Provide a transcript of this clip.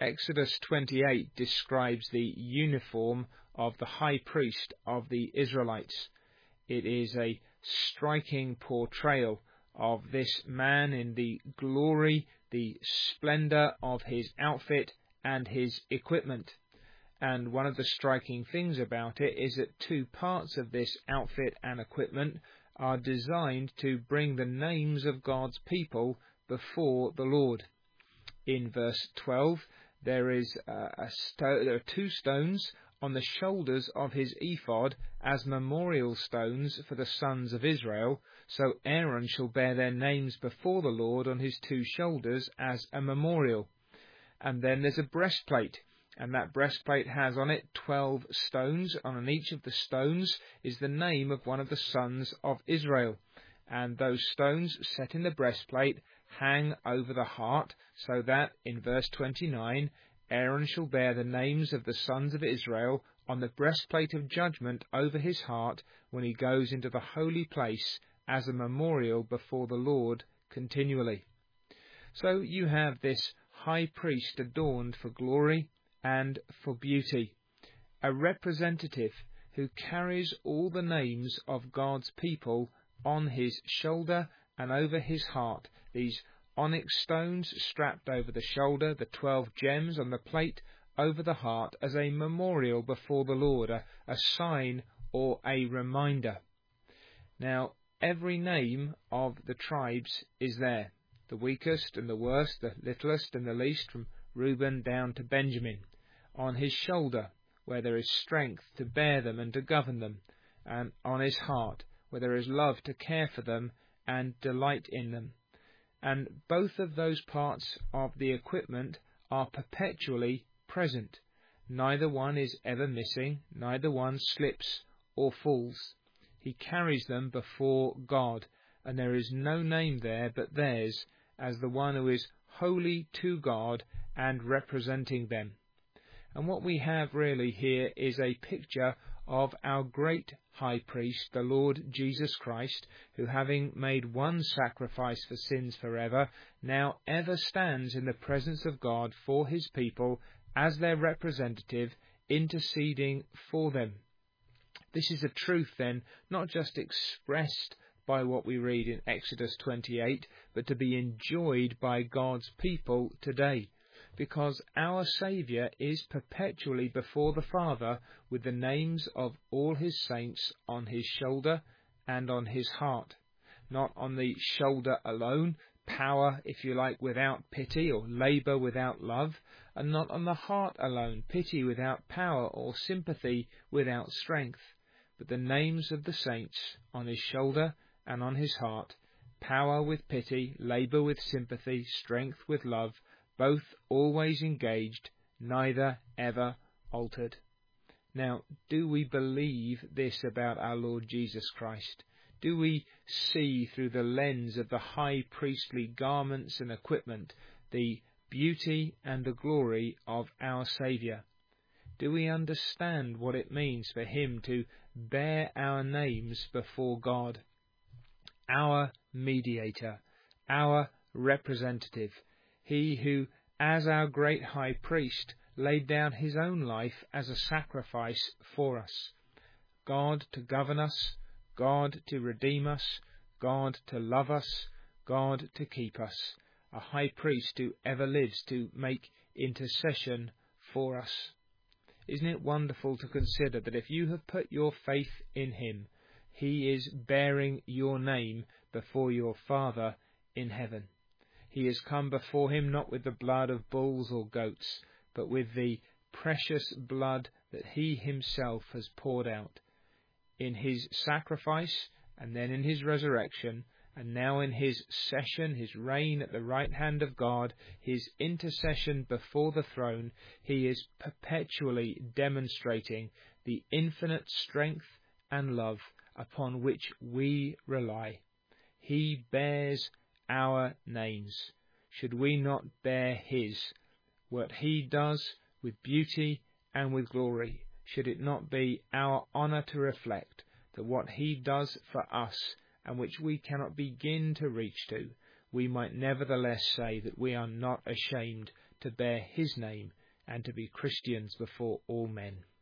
Exodus 28 describes the uniform of the high priest of the Israelites. It is a striking portrayal of this man in the glory, the splendor of his outfit and his equipment. And one of the striking things about it is that two parts of this outfit and equipment are designed to bring the names of God's people before the Lord. In verse 12, there are two stones on the shoulders of his ephod as memorial stones for the sons of Israel, so Aaron shall bear their names before the Lord on his two shoulders as a memorial. And then there's a breastplate, and that breastplate has on it 12 stones, and on each of the stones is the name of one of the sons of Israel. And those stones set in the breastplate hang over the heart, so that, in verse 29, Aaron shall bear the names of the sons of Israel on the breastplate of judgment over his heart when he goes into the holy place as a memorial before the Lord continually. So you have this high priest adorned for glory and for beauty, a representative who carries all the names of God's people on his shoulder and over his heart, these onyx stones strapped over the shoulder, the 12 gems on the plate over the heart as a memorial before the Lord, a sign or a reminder. Now, every name of the tribes is there, the weakest and the worst, the littlest and the least, from Reuben down to Benjamin, on his shoulder, where there is strength to bear them and to govern them, and on his heart, where there is love to care for them and delight in them. And both of those parts of the equipment are perpetually present. Neither one is ever missing, neither one slips or falls. He carries them before God, and there is no name there but theirs, as the one who is holy to God and representing them. And what we have really here is a picture of our great high priest, the Lord Jesus Christ, who, having made one sacrifice for sins forever, now ever stands in the presence of God for his people as their representative, interceding for them. This is a truth, then, not just expressed by what we read in Exodus 28, but to be enjoyed by God's people today, because our Saviour is perpetually before the Father with the names of all his saints on his shoulder and on his heart. Not on the shoulder alone, power, if you like, without pity, or labour without love, and not on the heart alone, pity without power, or sympathy without strength, but the names of the saints on his shoulder and on his heart, power with pity, labour with sympathy, strength with love, both always engaged, neither ever altered. Now, do we believe this about our Lord Jesus Christ? Do we see through the lens of the high priestly garments and equipment the beauty and the glory of our Saviour? Do we understand what it means for him to bear our names before God? Our mediator, our representative, he who, as our great high priest, laid down his own life as a sacrifice for us. God to govern us, God to redeem us, God to love us, God to keep us. A high priest who ever lives to make intercession for us. Isn't it wonderful to consider that if you have put your faith in him, he is bearing your name before your Father in heaven. He has come before him not with the blood of bulls or goats, but with the precious blood that he himself has poured out. In his sacrifice, and then in his resurrection, and now in his session, his reign at the right hand of God, his intercession before the throne, he is perpetually demonstrating the infinite strength and love upon which we rely. He bears our names. Should we not bear his? What he does with beauty and with glory, should it not be our honour to reflect that what he does for us, and which we cannot begin to reach to, we might nevertheless say that we are not ashamed to bear his name and to be Christians before all men.